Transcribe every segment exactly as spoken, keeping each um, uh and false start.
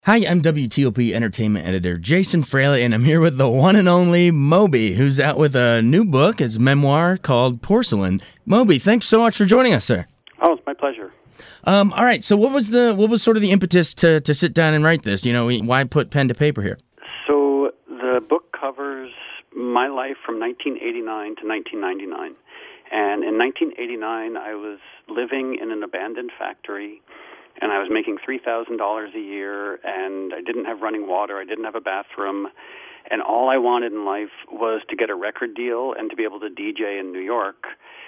Hi, I'm W T O P Entertainment Editor Jason Fraley, and I'm here with the one and only Moby, who's out with a new book, his memoir called Porcelain. Moby, thanks so much for joining us, sir. Oh, it's my pleasure. Um, all right, so what was the what was sort of the impetus to, to sit down and write this? You know, why put pen to paper here? So the book covers my life from nineteen eighty-nine to nineteen ninety-nine. And in nineteen eighty-nine, I was living in an abandoned factory, and I was making three thousand dollars a year, and I didn't have running water, I didn't have a bathroom, and all I wanted in life was to get a record deal and to be able to D J in New York.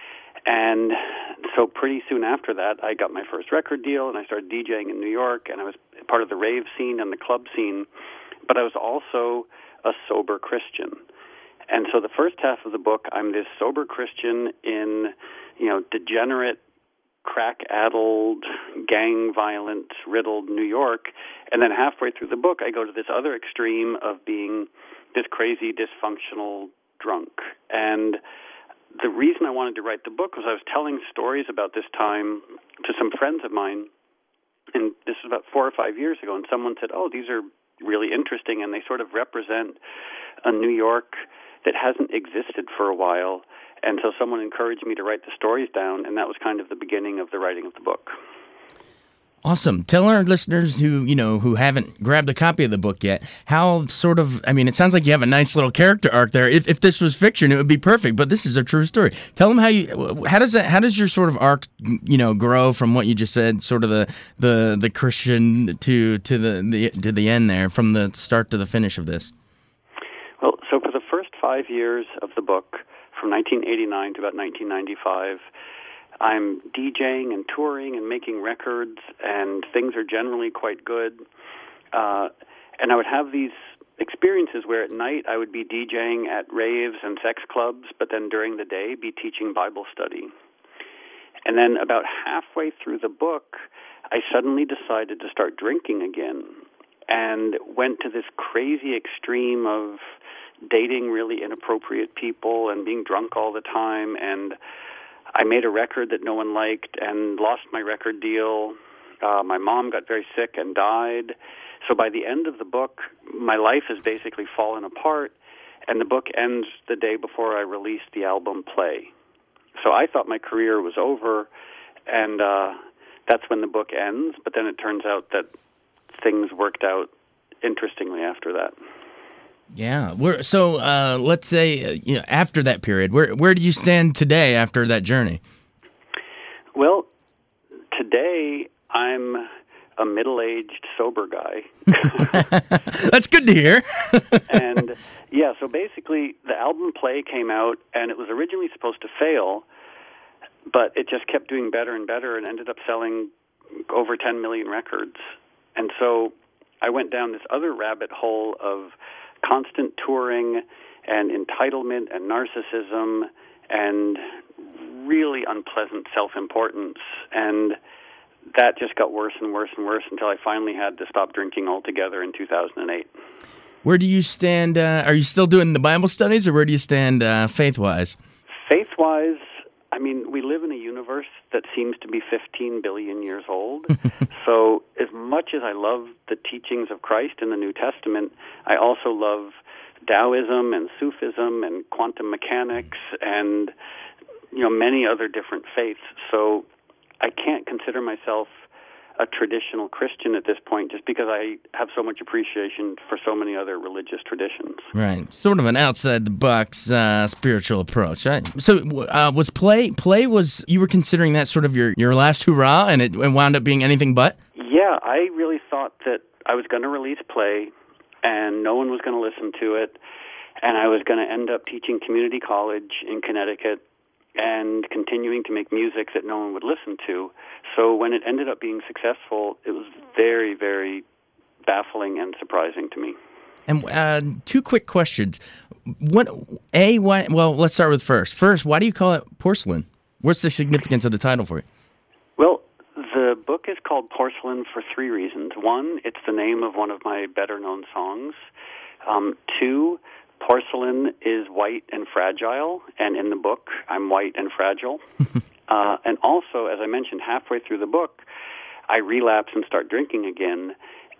And so pretty soon after that, I got my first record deal, and I started DJing in New York, and I was part of the rave scene and the club scene, but I was also a sober Christian. And so the first half of the book, I'm this sober Christian in, you know, degenerate, crack-addled, gang-violence-riddled New York. And then halfway through the book, I go to this other extreme of being this crazy, dysfunctional drunk. And the reason I wanted to write the book was I was telling stories about this time to some friends of mine, and this was about four or five years ago, and someone said, oh, these are really interesting, and they sort of represent a New York that hasn't existed for a while. And so someone encouraged me to write the stories down, and that was kind of the beginning of the writing of the book. Awesome. Tell our listeners who, you know, who haven't grabbed a copy of the book yet, how sort of, I mean, it sounds like you have a nice little character arc there. If if this was fiction, it would be perfect, but this is a true story. Tell them how you, how does that, how does your sort of arc, you know, grow from what you just said, sort of the the, the Christian to to the, the to the end there, from the start to the finish of this? Well, so for the first five years of the book, from nineteen eighty-nine to about nineteen ninety-five, I'm DJing and touring and making records, and things are generally quite good. Uh, and I would have these experiences where at night I would be DJing at raves and sex clubs, but then during the day be teaching Bible study. And then about halfway through the book, I suddenly decided to start drinking again, and went to this crazy extreme of dating really inappropriate people and being drunk all the time, and I made a record that no one liked and lost my record deal. Uh, my mom got very sick and died. So by the end of the book, my life has basically fallen apart, and the book ends the day before I released the album Play. So I thought my career was over, and uh, that's when the book ends, but then it turns out that things worked out interestingly after that. Yeah. We're, so uh, let's say, uh, you know, after that period, where where do you stand today after that journey? Well, today I'm a middle-aged sober guy. That's good to hear. And yeah, so basically the album Play came out, and it was originally supposed to fail, but it just kept doing better and better and ended up selling over ten million records. And so I went down this other rabbit hole of constant touring and entitlement and narcissism and really unpleasant self-importance. And that just got worse and worse and worse until I finally had to stop drinking altogether in two thousand eight. Where do you stand? Uh, are you still doing the Bible studies, or where do you stand uh, faith-wise? Faith-wise, I mean, we live in a universe that seems to be fifteen billion years old. So as much as I love the teachings of Christ in the New Testament, I also love Taoism and Sufism and quantum mechanics and, you know, many other different faiths. So I can't consider myself a traditional Christian at this point, just because I have so much appreciation for so many other religious traditions. Right, sort of an outside-the-box uh, spiritual approach. Right? So, uh, was play? Play was you were considering that sort of your, your last hurrah, and it, it wound up being anything but? Yeah, I really thought that I was going to release Play, and no one was going to listen to it, and I was going to end up teaching community college in Connecticut and continuing to make music that no one would listen to. So when it ended up being successful, it was very, very baffling and surprising to me. And uh, two quick questions. What, A, why, well, let's start with first. First, why do you call it Porcelain? What's the significance of the title for you? Well, the book is called Porcelain for three reasons. One, it's the name of one of my better-known songs. Um, two, porcelain is white and fragile, and in the book, I'm white and fragile. uh, and also, as I mentioned, halfway through the book, I relapse and start drinking again,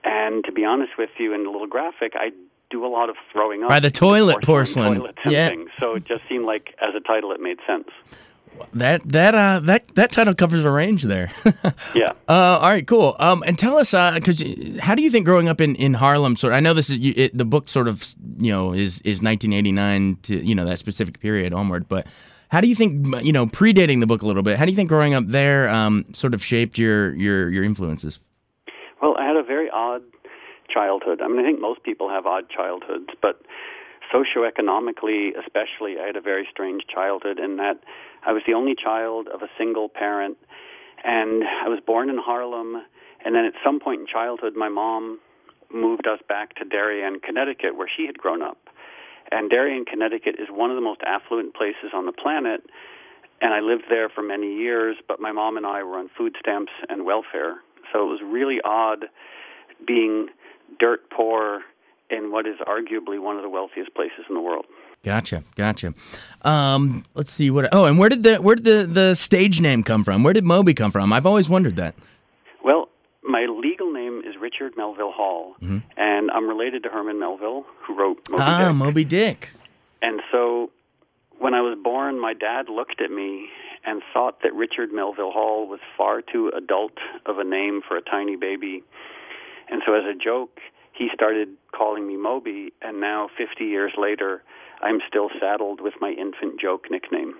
And to be honest with you, in a little graphic, I do a lot of throwing up. By the toilet porcelain. Toilets and Yeah. things. So it just seemed like, as a title, it made sense. That that uh that that title covers a range there. Yeah. Uh, all right, cool. Um, and tell us, because how do you think growing up in, in Harlem? Sort, I know this is you, it, the book. Sort of, you know, is is nineteen eighty-nine to you know that specific period onward. But how do you think, you know, predating the book a little bit? How do you think growing up there um sort of shaped your your your influences? Well, I had a very odd childhood. I mean, I think most people have odd childhoods, but socioeconomically, especially, I had a very strange childhood in that I was the only child of a single parent, and I was born in Harlem, and then at some point in childhood, my mom moved us back to Darien, Connecticut, where she had grown up. And Darien, Connecticut is one of the most affluent places on the planet, and I lived there for many years, but my mom and I were on food stamps and welfare. So it was really odd being dirt poor in what is arguably one of the wealthiest places in the world. Gotcha, gotcha. Um, let's see what. Oh, and where did the where did the, the stage name come from? Where did Moby come from? I've always wondered that. Well, my legal name is Richard Melville Hall, mm-hmm. and I'm related to Herman Melville, who wrote Moby ah, Dick. Ah, Moby Dick. And so, when I was born, my dad looked at me and thought that Richard Melville Hall was far too adult of a name for a tiny baby. And so, as a joke, he started calling me Moby, and now, fifty years later, I'm still saddled with my infant joke nickname.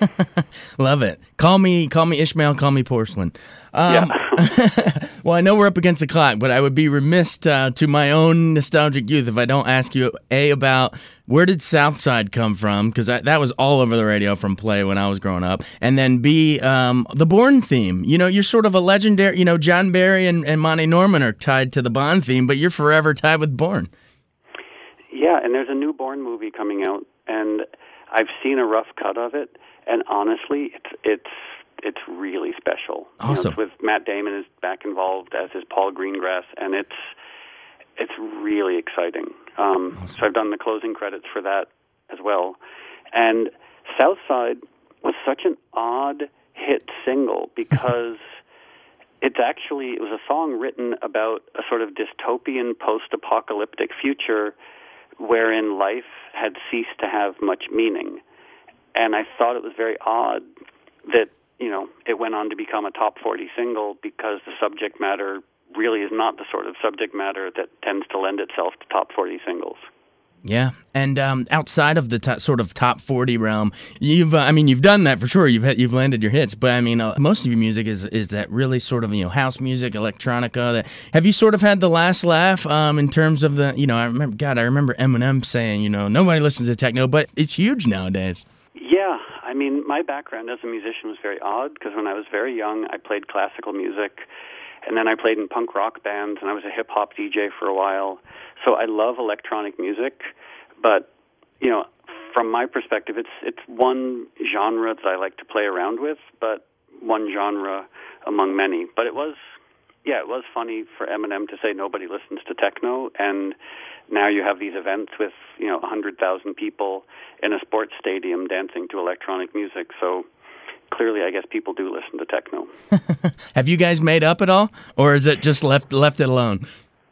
Love it. Call me, call me Ishmael. Call me Porcelain. Um, yeah. Well, I know we're up against the clock, but I would be remiss uh, to my own nostalgic youth if I don't ask you a about where did Southside come from, because that was all over the radio from Play when I was growing up, and then b um, the Bourne theme. You know, you're sort of a legendary. You know, John Barry and, and Monty Norman are tied to the Bond theme, but you're forever tied with Bourne. Yeah, and there's a new Bourne movie coming out, and I've seen a rough cut of it, and honestly, it's it's it's really special. Awesome. You know, it's with Matt Damon is back involved, as is Paul Greengrass, and it's it's really exciting. Um, awesome. So I've done the closing credits for that as well. And Southside was such an odd hit single because it's actually, it was a song written about a sort of dystopian post-apocalyptic future wherein life had ceased to have much meaning. And I thought it was very odd that, you know, it went on to become a top forty single because the subject matter really is not the sort of subject matter that tends to lend itself to top forty singles. Yeah, and um, outside of the top, sort of top forty realm, you've, uh, I mean, you've done that for sure. You've you've landed your hits, but I mean, uh, most of your music is is that really sort of, you know, house music, electronica. That have you sort of had the last laugh um, in terms of the, you know, I remember, God, I remember Eminem saying, you know, nobody listens to techno, but it's huge nowadays. Yeah, I mean, my background as a musician was very odd because when I was very young, I played classical music. And then I played in punk rock bands, and I was a hip-hop D J for a while. So I love electronic music, but, you know, from my perspective, it's it's one genre that I like to play around with, but one genre among many. But it was, yeah, it was funny for Eminem to say nobody listens to techno, and now you have these events with, you know, one hundred thousand people in a sports stadium dancing to electronic music, so clearly, I guess people do listen to techno. Have you guys made up at all, or is it just left left it alone?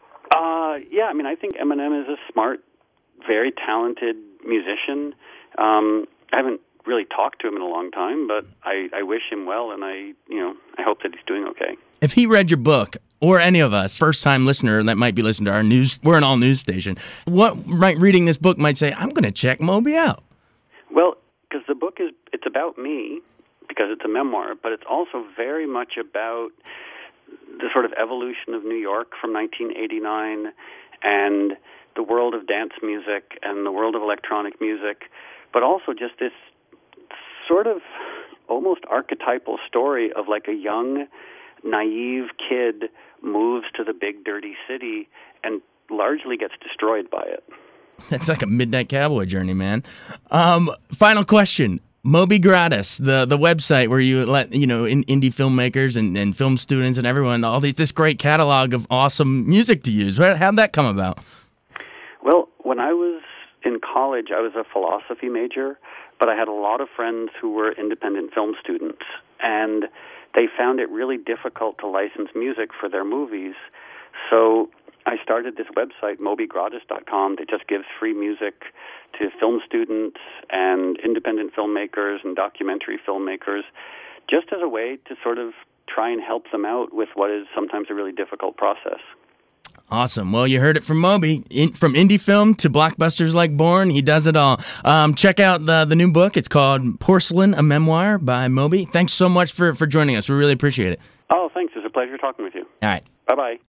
Uh, yeah, I mean, I think Eminem is a smart, very talented musician. Um, I haven't really talked to him in a long time, but I, I wish him well, and I, you know, I hope that he's doing okay. If he read your book, or any of us, first-time listener that might be listening to our news, we're an all-news station, what right reading this book might say, I'm going to check Moby out? Well, because the book is, it's about me, because it's a memoir, but it's also very much about the sort of evolution of New York from nineteen eighty-nine and the world of dance music and the world of electronic music, but also just this sort of almost archetypal story of like a young, naive kid moves to the big, dirty city and largely gets destroyed by it. That's like a Midnight Cowboy journey, man. Um, final question. Moby Gratis, the the website where you let, you know, in, indie filmmakers and, and film students and everyone, all these this great catalog of awesome music to use. How'd that come about? Well, when I was in college, I was a philosophy major, but I had a lot of friends who were independent film students, and they found it really difficult to license music for their movies. So I started this website, moby gratis dot com, that just gives free music to film students and independent filmmakers and documentary filmmakers, just as a way to sort of try and help them out with what is sometimes a really difficult process. Awesome. Well, you heard it from Moby. In, from indie film to blockbusters like Bourne, he does it all. Um, check out the, the new book. It's called Porcelain, a Memoir by Moby. Thanks so much for, for joining us. We really appreciate it. Oh, thanks. It's a pleasure talking with you. All right. Bye-bye.